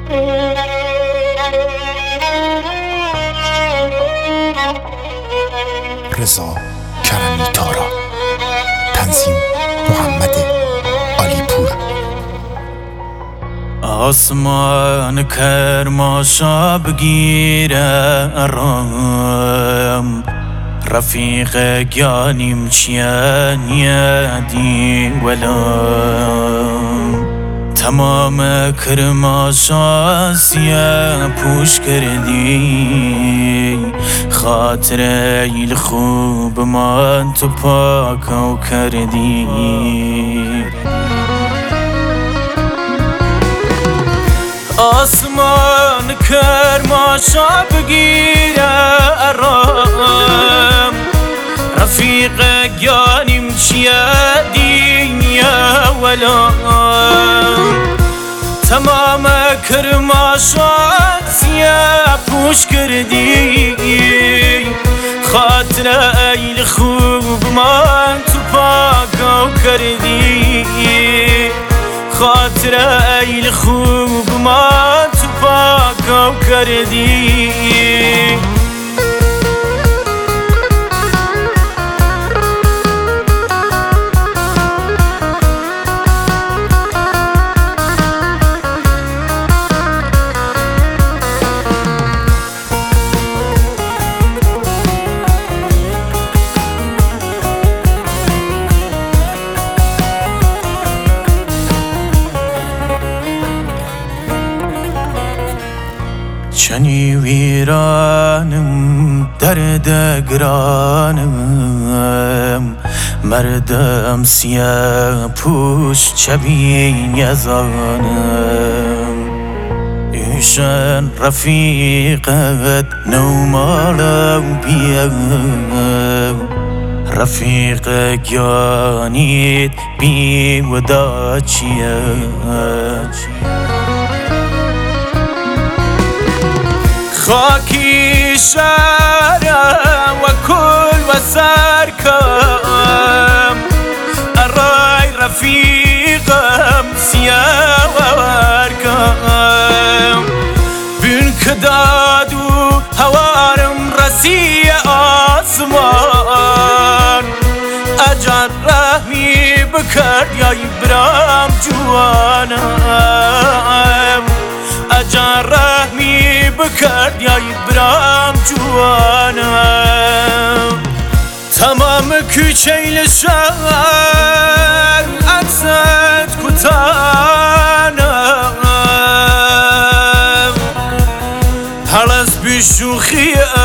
رضا کرمی تارا، تنظیم محمد علیپور. آسمان کرماشا بگیره ارام، رفیق گیانیم چیه نیادی ولام، تمام کرماشا سیه پوش کردی، خاطر ایل خوب من تو پاکو کردی. آسمان کرماشا بگیره ارام، رفیق گیانیم چیه دینیا ولام، تمام کرماشا سیه پوش کردی، خاطر ایل خوب من تو پاکو کردی، خاطر ایل خوب من تو پاکو کردی. چنی ویرانم درد گرانم، مردم سیاه پوش چبین یزانم، ایشان رفیقت نومالم بیم، رفیق گیانیت بی ودا چیه. خاکی شارم و کل و سرکم، ارای رفیقم سیاه و ورکم، بین کداد و هوارم رسی آسمان، اجر رحمی بکرد یا برام جوانم، اجر رحمی بکرد یا برام جوانم، تمام کوچه شهر عکست کتانم، هر از بیشوخی